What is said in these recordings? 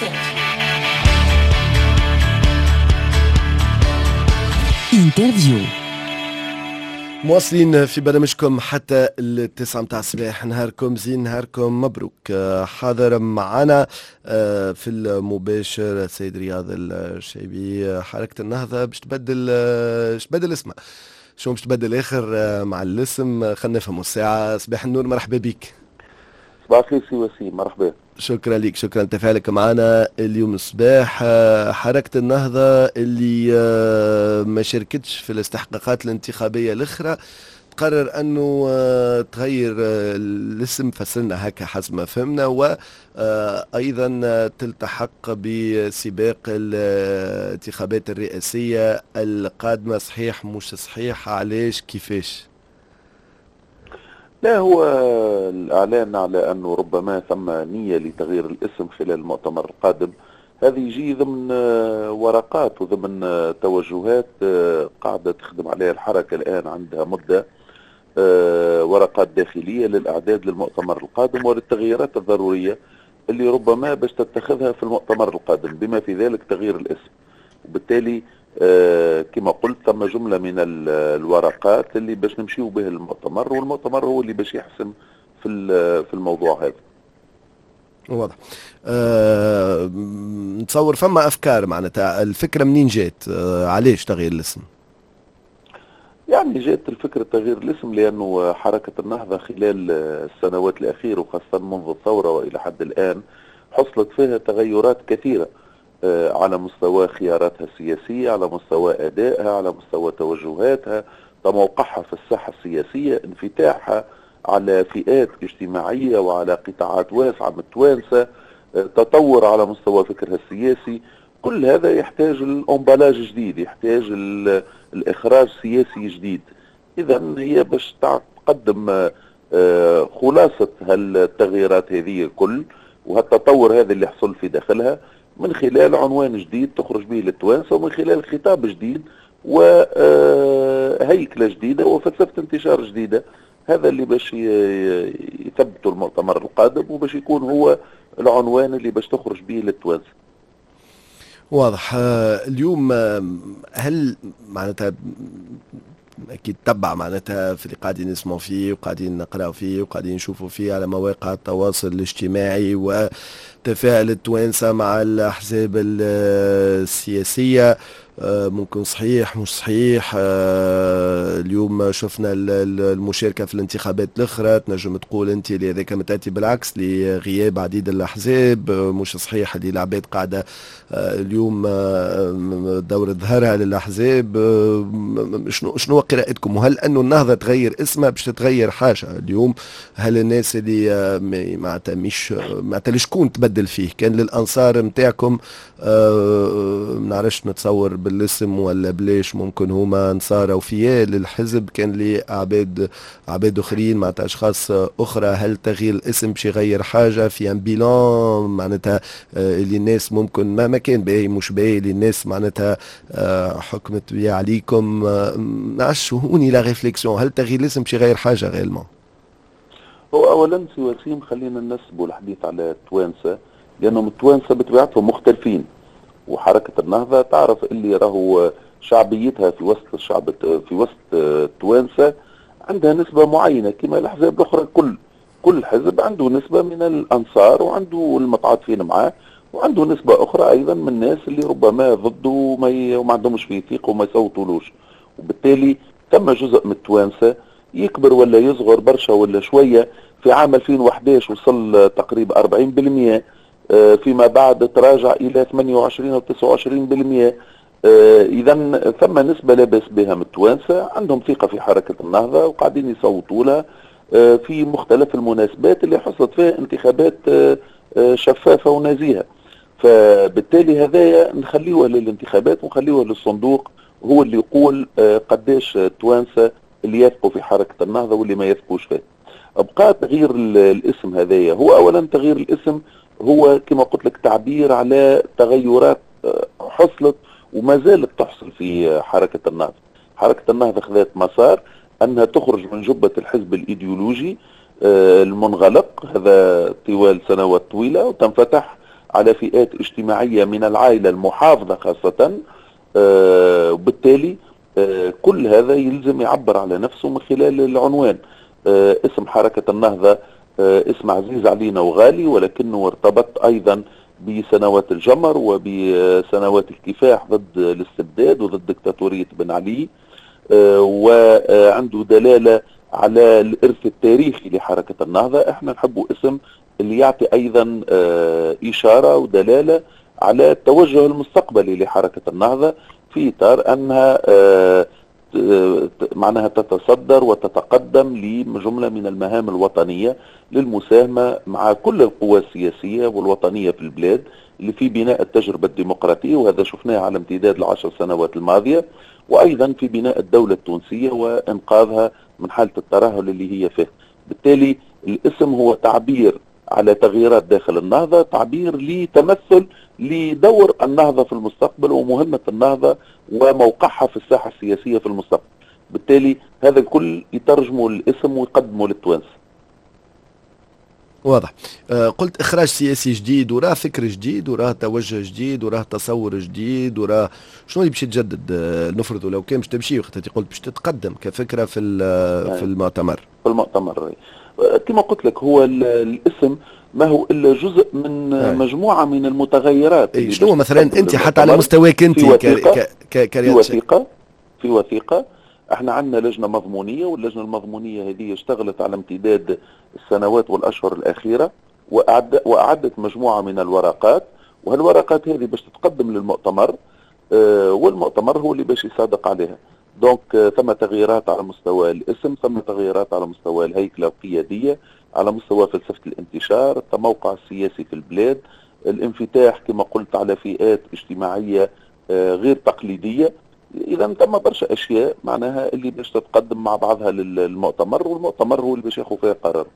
انترفيو. مواصلين في برنامجكم حتى التسعة متاع الصباح. نهاركم زين، نهاركم مبروك. حاضر معنا في المباشر السيد رياض الشيبي. حركة النهضة باش تبدل اسمها. شو باش تبدل اخر مع الاسم؟ خلينا نفهموا الساعة. صباح النور، مرحبا بك. صباح الخير سي وسيم، مرحبا. شكرا لك، شكرا لتفاعلك معنا اليوم الصباح. حركة النهضة اللي ما شاركتش في الاستحقاقات الانتخابية الأخرى تقرر أنه تغير الاسم، فسرنا هكا حسب ما فهمنا، وأيضا تلتحق بسباق الانتخابات الرئاسية القادمة. صحيح مش صحيح؟ علاش كيفاش؟ لا، هو الإعلان على أنه ربما ثم نية لتغيير الاسم خلال المؤتمر القادم، هذه يجي ضمن ورقات وضمن توجهات قاعدة تخدم عليها الحركة الآن عندها مدة، ورقات داخلية للإعداد للمؤتمر القادم وللتغييرات الضرورية اللي ربما باش تتخذها في المؤتمر القادم، بما في ذلك تغيير الاسم. وبالتالي كما قلت ثم جملة من الورقات اللي باش نمشيو به المؤتمر، والمؤتمر هو اللي باش يحسم في الموضوع هذا. واضح. نتصور فما أفكار معناتها. الفكرة منين جات؟ علاش تغيير الاسم؟ يعني جات الفكرة تغيير الاسم لأنه حركة النهضة خلال السنوات الأخيرة وخاصة منذ الثورة وإلى حد الآن حصلت فيها تغيرات كثيرة على مستوى خياراتها السياسية، على مستوى أدائها، على مستوى توجهاتها، موقعها في الساحة السياسية، انفتاحها على فئات اجتماعية وعلى قطاعات واسعة من التوانسة، تطور على مستوى فكرها السياسي. كل هذا يحتاج الأمبلاج جديد، يحتاج الإخراج سياسي جديد. إذا هي باش تقدم خلاصة هالتغييرات هذه الكل وهالتطور هذا اللي حصل في داخلها من خلال عنوان جديد تخرج به للتوانسة، ومن خلال خطاب جديد وهيكلة جديدة وفلسفة انتشار جديدة. هذا اللي باش يثبتوا المؤتمر القادم وباش يكون هو العنوان اللي باش تخرج به للتوانسة. واضح. اليوم هل معناتها اكيد تبع معناتها في اللي قاعدين نسمعوا فيه وقاعدين نقراوا فيه وقاعدين نشوفوا فيه على مواقع التواصل الاجتماعي وتفاعل التوانسة مع الأحزاب السياسية، ممكن صحيح مش صحيح؟ اليوم شفنا المشاركة في الانتخابات الأخرى، تنجم تقول أنت اللي هذاك متأتي بالعكس لغياب عديد الأحزاب، مش صحيح اللي العباد قاعدة اليوم دور ظهرها للأحزاب. شنو قراءتكم؟ وهل أنه النهضة تغير اسمها باش تتغير حاجة اليوم؟ هل الناس اللي معناتها معناتها شكون تبدل فيه؟ كان للأنصار متاعكم منعرفش نتصور بالاسم ولا بلاش، ممكن هما انصار وفياء للحزب، كان لي عباد اخرين معناتها اشخاص اخرى. هل تغيير الاسم باش يغير حاجه في ان بيلان معناتها اللي الناس ممكن ما كان باهي مش باهي اللي الناس معناتها حكمت بيه عليكم؟ نعرفش هوني لا ريفليكسيون، هل تغيير الاسم باش يغير حاجه غيرمون؟ هو اولا سي وسيم خلينا ننسبوا الحديث على التوانسه لانهم التوانسه بطبيعتهم مختلفين، وحركة النهضة تعرف اللي راهو شعبيتها في وسط الشعب في وسط التوانسة عندها نسبة معينة كما الأحزاب الأخرى. كل حزب عنده نسبة من الأنصار وعنده المتعاطفين معاه، وعنده نسبة أخرى أيضا من الناس اللي ربما ضده وما عندهمش فيه ثقة وما يصوتولوش. وبالتالي ثم جزء من التوانسة يكبر ولا يصغر برشا ولا شوية. في عام 2011 وصل تقريبا 40%، فيما بعد تراجع إلى 28 أو 29%. إذا ثم نسبة لا بأس بها من التوانسة عندهم ثقة في حركة النهضة وقاعدين يصوتوا لها في مختلف المناسبات اللي حصلت فيها انتخابات شفافة ونزيهة. فبالتالي هذايا نخليوها للانتخابات ونخليوها للصندوق هو اللي يقول قداش التوانسة اللي يثقوا في حركة النهضة واللي ما يثقوش فيها. أبقى تغيير الاسم هذايا هو أولا تغيير الاسم هو كما قلت لك تعبير على تغيرات حصلت وما زالت تحصل في حركة النهضة. حركة النهضة خذت مسار أنها تخرج من جبة الحزب الإيديولوجي المنغلق هذا طوال سنوات طويلة وتنفتح على فئات اجتماعية من العائلة المحافظة خاصة. وبالتالي كل هذا يلزم يعبر على نفسه من خلال العنوان. اسم حركة النهضة اسم عزيز علينا وغالي، ولكنه ارتبط أيضا بسنوات الجمر وبسنوات الكفاح ضد الاستبداد وضد دكتاتورية بن علي، وعنده دلالة على الإرث التاريخي لحركة النهضة. احنا نحبوا اسم اللي يعطي أيضا إشارة ودلالة على التوجه المستقبلي لحركة النهضة في إطار أنها معناها تتصدر وتتقدم لجملة من المهام الوطنية للمساهمة مع كل القوى السياسية والوطنية في البلاد اللي في بناء التجربة الديمقراطية، وهذا شفناه على امتداد العشر سنوات الماضية، وأيضا في بناء الدولة التونسية وإنقاذها من حالة الترهل اللي هي فيه. بالتالي الاسم هو تعبير على تغييرات داخل النهضة، تعبير لتمثل لدور النهضة في المستقبل ومهمة النهضة وموقعها في الساحة السياسية في المستقبل. بالتالي هذا الكل يترجمه الاسم ويقدمه للتوانسة. واضح. قلت إخراج سياسي جديد، وراه فكر جديد، وراه توجه جديد، وراه تصور جديد، وراه شنو اللي باش يتجدد؟ نفرضوا لو كان باش تمشي وقت قلت باش تتقدم كفكرة في المؤتمر. في المؤتمر كما قلت لك هو الاسم ما هو إلا جزء من مجموعة من المتغيرات. شنو مثلا أنت حتى على مستواك أنت في وثيقة احنا عندنا لجنة مضمونية، واللجنة المضمونية هذه اشتغلت على امتداد السنوات والأشهر الأخيرة وأعدت مجموعة من الورقات، وهالورقات هذه باش تتقدم للمؤتمر، والمؤتمر هو اللي باش يصادق عليها. دونك ثم تغييرات على مستوى الاسم، ثم تغييرات على مستوى الهيكلة القيادية، على مستوى فلسفة الانتشار، التموقع السياسي في البلاد، الانفتاح كما قلت على فئات اجتماعية غير تقليدية. إذا تم برشا أشياء معناها اللي باش تتقدم مع بعضها للمؤتمر، والمؤتمر هو اللي باش ياخذ فيها قرار.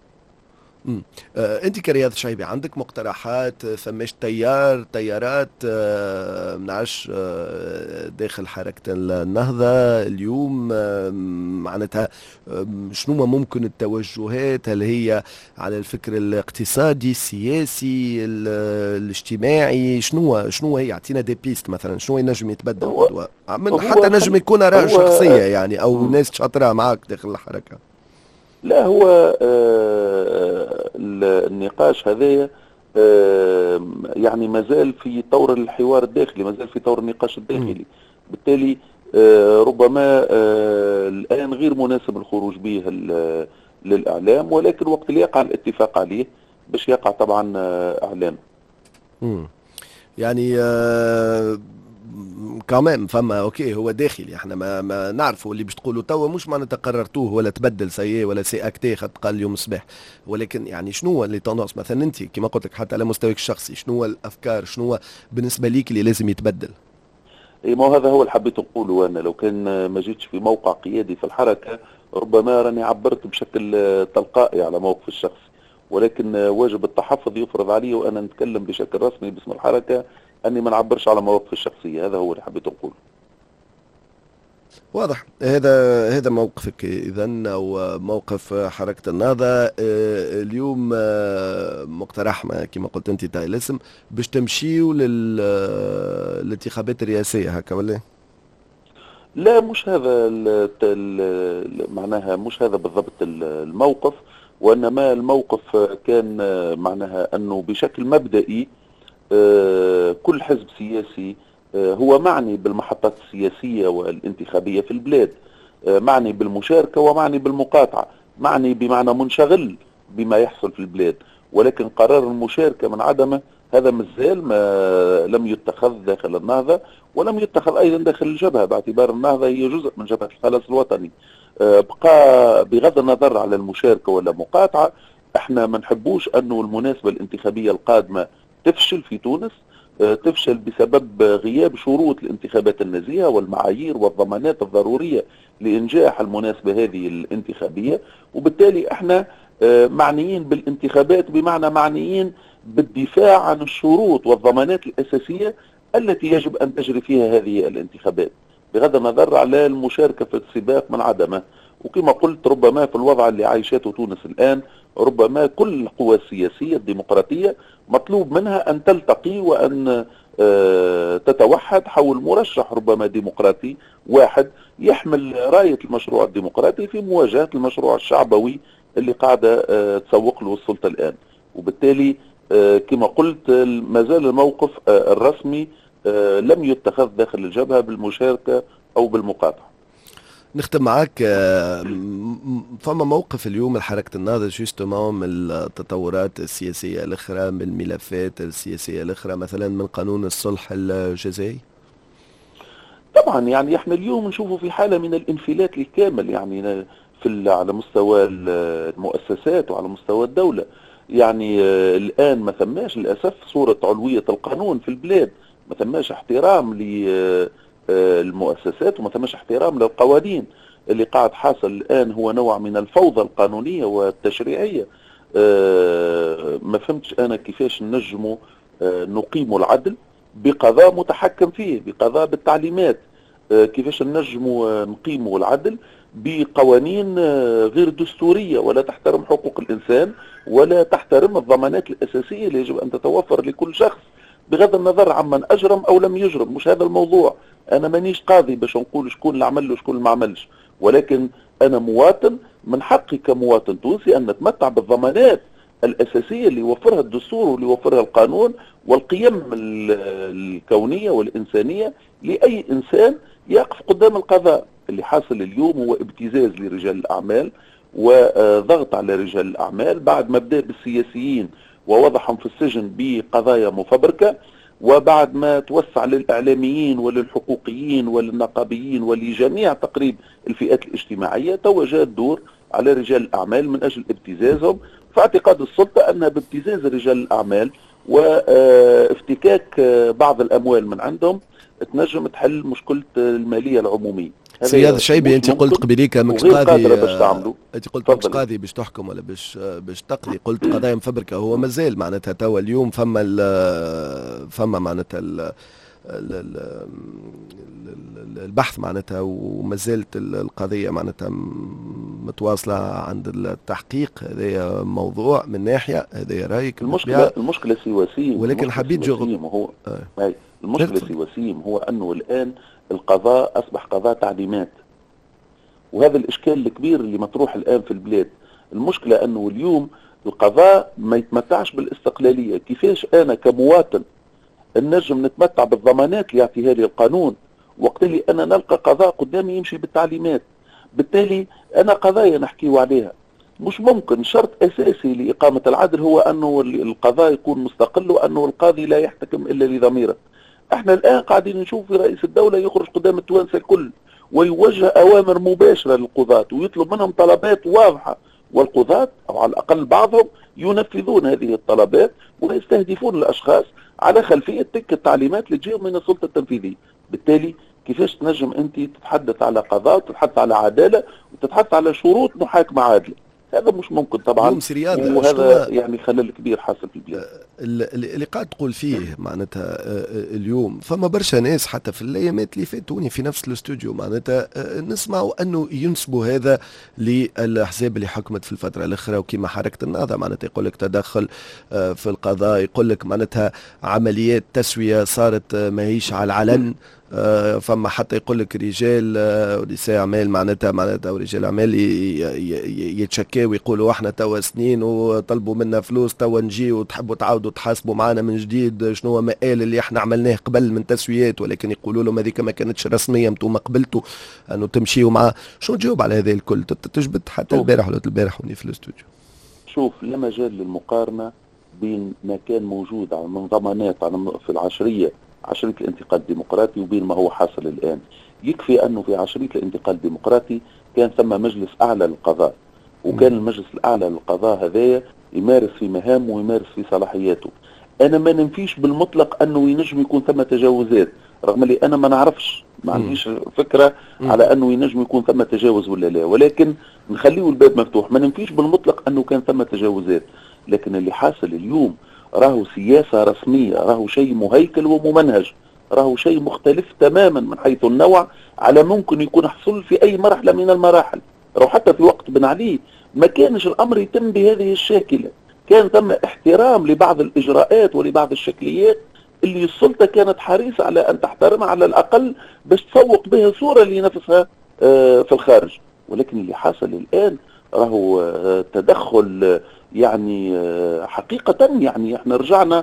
انت كرياض شعيبي عندك مقترحات؟ فماش تيارات منعرفش داخل حركة النهضة اليوم معناتها شنو ممكن التوجهات؟ هل هي على الفكر الاقتصادي السياسي الاجتماعي؟ شنو هي؟ يعطينا دي بيست مثلا، شنو ينجم يتبدل من حتى نجم يكون آراء شخصية يعني او ناس شاطرة معك داخل الحركة. لا هو النقاش هذايا يعني مازال في طور الحوار الداخلي، مازال في طور النقاش الداخلي. بالتالي ربما الآن غير مناسب الخروج به للإعلام، ولكن وقت اللي يقع الاتفاق عليه باش يقع طبعا إعلام. يعني كمان فما اوكي هو داخلي، احنا ما نعرفوا اللي باش تقولوا توا مش معناتها قررتوه ولا تبدل سي ولا سي اكتي خد قال اليوم الصباح، ولكن يعني شنو اللي تونس مثلا انت كما قلت لك حتى على مستواك الشخصي، شنو الافكار، شنو بالنسبه ليك اللي لازم يتبدل؟ اي ما هذا هو اللي حبيت نقوله. انا لو كان ما جيتش في موقع قيادي في الحركه ربما راني عبرت بشكل تلقائي على موقف الشخصي، ولكن واجب التحفظ يفرض علي وانا نتكلم بشكل رسمي باسم الحركه اني ما نعبرش على مواقف الشخصيه. هذا هو اللي حبيت نقوله. واضح. هذا موقفك اذا او موقف حركه النهضه اليوم. مقترح كما قلت انت تاع الاسم باش تمشيوا للانتخابات الرئاسيه هكا ولا؟ لا مش هذا معناها مش هذا بالضبط الموقف، وانما الموقف كان معناها انه بشكل مبدئي كل حزب سياسي هو معني بالمحطات السياسية والانتخابية في البلاد، معني بالمشاركة ومعني بالمقاطعة، معني بمعنى منشغل بما يحصل في البلاد، ولكن قرار المشاركة من عدمه هذا مازال ما لم يتخذ داخل النهضة ولم يتخذ أيضا داخل الجبهة، باعتبار النهضة هي جزء من جبهة الخلاص الوطني. بقى بغض النظر على المشاركة ولا مقاطعة، احنا ما نحبوش أنه المناسبة الانتخابية القادمة تفشل في تونس، تفشل بسبب غياب شروط الانتخابات النزيهة والمعايير والضمانات الضرورية لإنجاح المناسبة هذه الانتخابية. وبالتالي احنا معنيين بالانتخابات بمعنى معنيين بالدفاع عن الشروط والضمانات الأساسية التي يجب أن تجري فيها هذه الانتخابات بغض النظر على المشاركة في السباق من عدمه. وكما قلت ربما في الوضع اللي عايشته تونس الآن ربما كل القوى السياسية الديمقراطية مطلوب منها أن تلتقي وأن تتوحد حول مرشح ربما ديمقراطي واحد يحمل راية المشروع الديمقراطي في مواجهة المشروع الشعبوي اللي قاعدة تسوق له السلطة الآن. وبالتالي كما قلت ما زال الموقف الرسمي لم يتخذ داخل الجبهة بالمشاركة أو بالمقاطعة. نختم معك. فما موقف اليوم لحركة النهضة جوستومون من التطورات السياسية الأخرى، من الملفات السياسية الأخرى، مثلا من قانون الصلح الجزائي؟ طبعا يعني احنا اليوم نشوفوا في حالة من الانفلات الكامل، يعني على مستوى المؤسسات وعلى مستوى الدولة. يعني الآن ما ثماش للأسف صورة علوية القانون في البلاد، ما ثماش احترام للمؤسسات وما ثماش احترام للقوانين. اللي قاعد حاصل الآن هو نوع من الفوضى القانونية والتشريعية. ما فهمتش أنا كيفاش نجموا نقيموا العدل بقضاء متحكم فيه، بقضاء بالتعليمات. كيفاش نجموا نقيموا العدل بقوانين غير دستورية ولا تحترم حقوق الإنسان ولا تحترم الضمانات الأساسية اللي يجب أن تتوفر لكل شخص بغض النظر عمن أجرم أو لم يجرم. مش هذا الموضوع، أنا مانيش قاضي باش نقول شكون اللي عمل له شكون اللي ما عملش، ولكن أنا مواطن من حقي كمواطن تونسي أن نتمتع بالضمانات الأساسية اللي يوفرها الدستور واللي يوفرها القانون والقيم الكونية والإنسانية لأي إنسان يقف قدام القضاء. اللي حاصل اليوم هو ابتزاز لرجال الأعمال وضغط على رجال الأعمال بعد ما بدأ بالسياسيين ووضعهم في السجن بقضايا مفبركة، وبعد ما توسع للإعلاميين وللحقوقيين وللنقابيين ولجميع تقريب الفئات الاجتماعية. توجه الدور على رجال الأعمال من أجل ابتزازهم، فاعتقاد السلطة أن بابتزاز رجال الأعمال وافتكاك بعض الأموال من عندهم تنجم تحل مشكلة المالية العمومية. سياد الشعيبي، انت قلت قبليك ماكش قاضي، انت قلت ماكش قاضي باش تحكم ولا باش تقضي، قلت قضايا مفبركه. هو مازال معناتها توا اليوم فما معناتها البحث معناتها، ومازالت القضيه معناتها متواصله عند التحقيق. هذا موضوع من ناحيه، هذا رايك. المشكله سي وسيم، ولكن حبيت هو المشكله سي وسيم هو انه الان القضاء أصبح قضاء تعليمات، وهذا الإشكال الكبير اللي مطروح الآن في البلاد. المشكلة أنه اليوم القضاء ما يتمتعش بالاستقلالية. كيفاش أنا كمواطن النجم نتمتع بالضمانات اللي يعطيها لي القانون وقت اللي أنا نلقى قضاء قدامي يمشي بالتعليمات؟ بالتالي أنا قضايا نحكيو عليها. مش ممكن شرط أساسي لإقامة العدل هو أنه القضاء يكون مستقل وأنه القاضي لا يحتكم إلا لضميره. احنا الان قاعدين نشوف في رئيس الدولة يخرج قدام التوانسة الكل ويوجه اوامر مباشرة للقضاة ويطلب منهم طلبات واضحة، والقضاة او على الاقل بعضهم ينفذون هذه الطلبات ويستهدفون الاشخاص على خلفية تلك التعليمات اللي تجيهم من السلطة التنفيذية. بالتالي كيفاش تنجم انت تتحدث على قضاء وتتحدث على عدالة وتتحدث على شروط محاكمة عادلة؟ هذا مش ممكن طبعا، وهذا يعني خلل كبير حاصل في البلاد. اللي قاعد تقول فيه معناتها اليوم فما برشا ناس حتى في الايامات اللي فاتوني في نفس الاستوديو معناتها نسمعوا انه ينسبوا هذا للاحزاب اللي حكمت في الفتره الاخيره وكما حركه النهضه، معناتها يقول لك تدخل في القضاء، يقول لك معناتها عمليات تسويه صارت ماهيش على العلن. فما حتى يقول لك رجال ونساء اعمال معناتها ورجال اعمال يتشكاو ويقولوا احنا توا سنين وطلبوا منا فلوس، توا نجي وتحبوا تعاودوا تحاسبوا معنا من جديد شنو هو مآل اللي احنا عملناه قبل من تسويات، ولكن يقولوا لهم هذيك ما كانتش رسميه، انتم قبلتوا انه تمشيوا معاه. شنو تجاوب على هذا الكل؟ تجبد حتى البارح ولا البارح وني في الاستوديو. شوف، لا مجال للمقارنه بين ما كان موجود على من ضمانات في العشريه الانتقال الديمقراطي وبين ما هو حاصل الآن. يكفي أنه في عشرية الانتقال الديمقراطي كان ثم مجلس أعلى للقضاء، وكان المجلس الأعلى للقضاء هذايا يمارس في مهامه ويمارس في صلاحياته. أنا ما ننفيش بالمطلق أنه ينجم يكون ثم تجاوزات، رغم اللي أنا ما نعرفش، ما عنديش فكرة على أنه ينجم يكون ثم تجاوز ولا لا، ولكن نخليه الباب مفتوح. ما ننفيش بالمطلق أنه كان ثم تجاوزات، لكن اللي حاصل اليوم راهو سياسة رسمية، راهو شيء مهيكل وممنهج، راهو شيء مختلف تماما من حيث النوع على ممكن يكون حصل في أي مرحلة من المراحل. لو حتى في وقت بن علي ما كانش الامر يتم بهذه الشاكله، كان ثم احترام لبعض الاجراءات ولبعض الشكليات اللي السلطه كانت حريصه على ان تحترمها على الاقل باش تسوق بها صوره لنفسها في الخارج. ولكن اللي حاصل الان راهو تدخل يعني حقيقه، يعني احنا رجعنا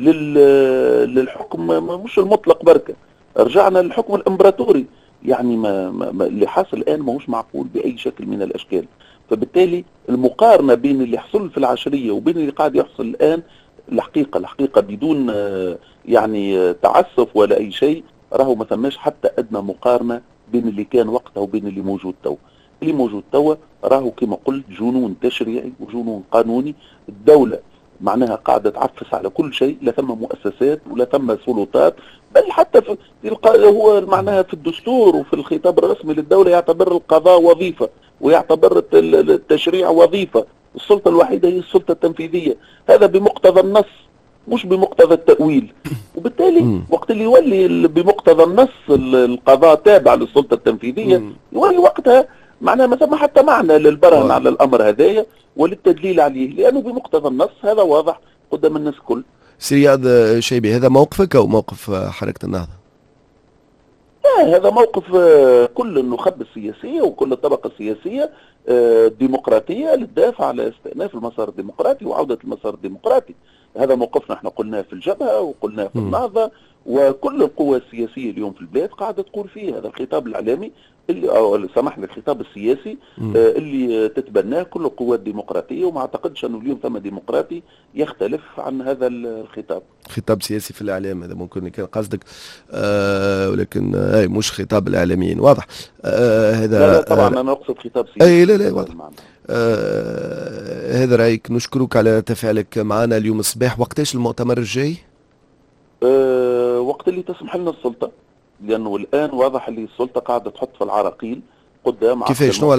للحكم مش المطلق بركه، رجعنا للحكم الامبراطوري. يعني ما اللي حاصل الان ماهوش معقول باي شكل من الاشكال. فبالتالي المقارنه بين اللي حصل في العشريه وبين اللي قاعد يحصل الان، الحقيقه بدون يعني تعسف ولا اي شيء، راهو ما ثماش حتى ادنى مقارنه بين اللي كان وقتها وبين اللي موجود توا. اللي موجود توا راهو كما قلت جنون تشريعي وجنون قانوني. الدوله معناها قاعده تعفس على كل شيء، لا ثم مؤسسات ولا ثم سلطات، بل حتى في هو معناها في الدستور وفي الخطاب الرسمي للدوله يعتبر القضاء وظيفه ويعتبر التشريع وظيفه. السلطه الوحيده هي السلطه التنفيذيه، هذا بمقتضى النص مش بمقتضى التأويل. وبالتالي وقت اللي يولي بمقتضى النص القضاء تابع للسلطة التنفيذية، يولي وقتها معناها ما ثم حتى معنى للبرهن على الأمر هذايا وللتدليل عليه، لأنه بمقتضى النص هذا واضح قدام الناس الكل. سي رياض شيبي، هذا موقفك أو موقف حركة النهضة؟ هذا موقف كل النخب السياسية وكل الطبقة السياسية الديمقراطية للدافع على استئناف المسار الديمقراطي وعودة المسار الديمقراطي. هذا موقفنا احنا قلناه في الجبهة وقلناه في النهضة، وكل القوى السياسية اليوم في البلاد قاعدة تقول فيه. هذا الخطاب الإعلامي اللي أو سامحني الخطاب السياسي اللي تتبناه كل القوى الديمقراطية، وما اعتقدش انه اليوم ثم ديمقراطي يختلف عن هذا الخطاب. خطاب سياسي في الإعلام هذا ممكن كان قصدك، ولكن مش خطاب الإعلاميين واضح. هذا لا طبعا أنا أقصد خطاب سياسي. لا واضح. هذا رأيك، نشكرك على تفاعلك معنا اليوم الصباح. وقتاش المؤتمر الجاي؟ وقت اللي تسمح لنا السلطة، لأنه الآن واضح اللي السلطة قاعدة تحط في العراقيل قدام. كيفاش؟ شنو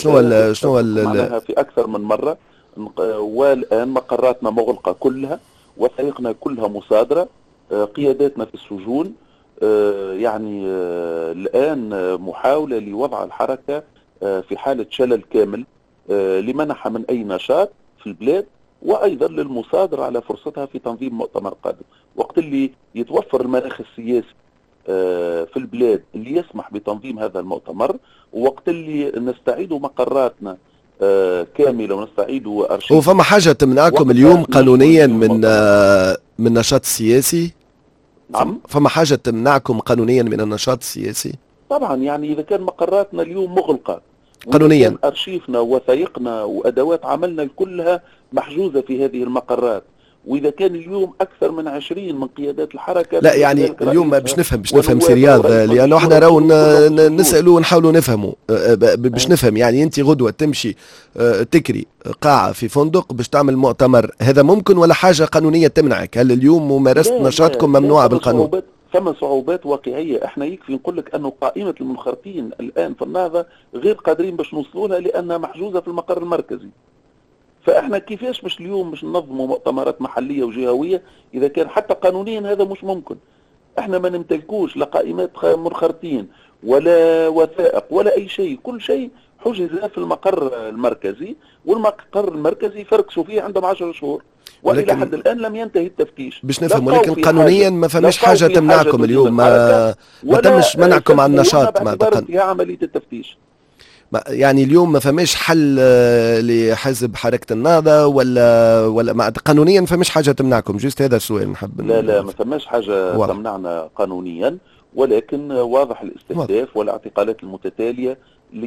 معناها في أكثر من مرة، والآن مقراتنا مغلقة كلها، وثائقنا كلها مصادرة، قياداتنا في السجون. يعني الآن محاولة لوضع الحركة في حالة شلل كامل لمنح من أي نشاط في البلاد، وأيضا للمصادرة على فرصتها في تنظيم مؤتمر قادم. وقت اللي يتوفر المناخ السياسي في البلاد اللي يسمح بتنظيم هذا المؤتمر، ووقت اللي نستعيد مقراتنا كاملة ونستعيد أرشيف. وفما حاجة تمنعكم اليوم قانونيا من نشاط سياسي؟ نعم، فما حاجة تمنعكم قانونيا من النشاط السياسي؟ طبعا، يعني إذا كان مقراتنا اليوم مغلقة قانونيا، أرشيفنا ووثائقنا وأدوات عملنا كلها محجوزة في هذه المقرات، وإذا كان اليوم أكثر من 20 من قيادات الحركة. لا يعني اليوم باش نفهم سي رياض، لأنه احنا راهو نسألوا ونحاولوا نفهموا باش نفهم. يعني أنت غدوة تمشي تكري قاعة في فندق باش تعمل مؤتمر، هذا ممكن ولا حاجة قانونية تمنعك؟ هل اليوم ممارسة نشاطكم ممنوعة بالقانون؟ ثم صعوبات واقعية. احنا يكفي نقول لك أنه قائمة المنخرطين الآن في النهضة غير قادرين باش نوصلوا لها لأنها محجوزة في المقر المركزي. فاحنا كيفاش مش اليوم مش ننظموا مؤتمرات محليه وجهويه اذا كان حتى قانونيا هذا مش ممكن؟ احنا ما نمتلكوش لا قائمات منخرطين ولا وثائق ولا اي شيء، كل شيء حجز في المقر المركزي، والمقر المركزي فركسوا فيه عندهم 10 شهور، والى حد الان لم ينتهي التفتيش. باش نفهم، ولكن قانونيا ما فماش حاجه تمنعكم اليوم، ما تمش منعكم عن النشاط مع عمليه التفتيش. يعني اليوم ما فماش حل لحزب حركة النهضة ولا قانونيا ما فماش حاجة تمنعكم؟ جيست هذا السؤال نحب. لا ما فماش حاجة تمنعنا قانونيا، ولكن واضح الاستهداف والاعتقالات المتتالية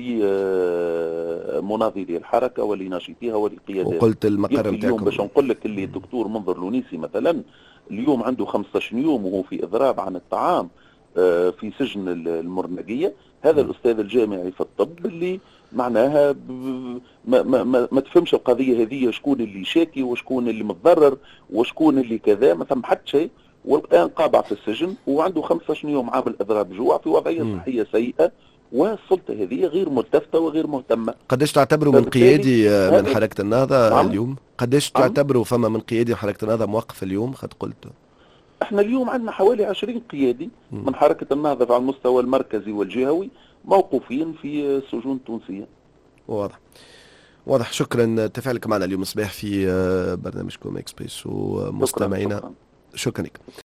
لمناضلي الحركة ولناشطيها ولقياداتها. وقلت المقر نتاعكم اليوم باش نقول لك اللي الدكتور منذر لونيسي مثلا اليوم عنده 15 يوم وهو في إضراب عن الطعام في سجن المرنقية. هذا الأستاذ الجامعي في الطب اللي معناها ما تفهمش القضية هذه، شكون اللي شاكي وشكون اللي متضرر وشكون اللي كذا، ما ثم حتى شيء، والآن قابع في السجن وعنده 15 يوم عامل إضراب جوع في وضعية صحية سيئة، والسلطة هذه غير ملتفتة وغير مهتمة. قداش تعتبروا من قيادي من حركة النهضة اليوم؟ قداش تعتبروا فما من قيادي حركة النهضة موقف اليوم؟ قد قلت احنا اليوم عندنا حوالي 20 قيادي من حركة النهضة على المستوى المركزي والجهوي موقوفين في السجون التونسية. واضح واضح. شكرا تفاعلك معنا اليوم الصباح في برنامجكم اكسبريسو شكرا مستمعينا. شكرا. شكرا لك.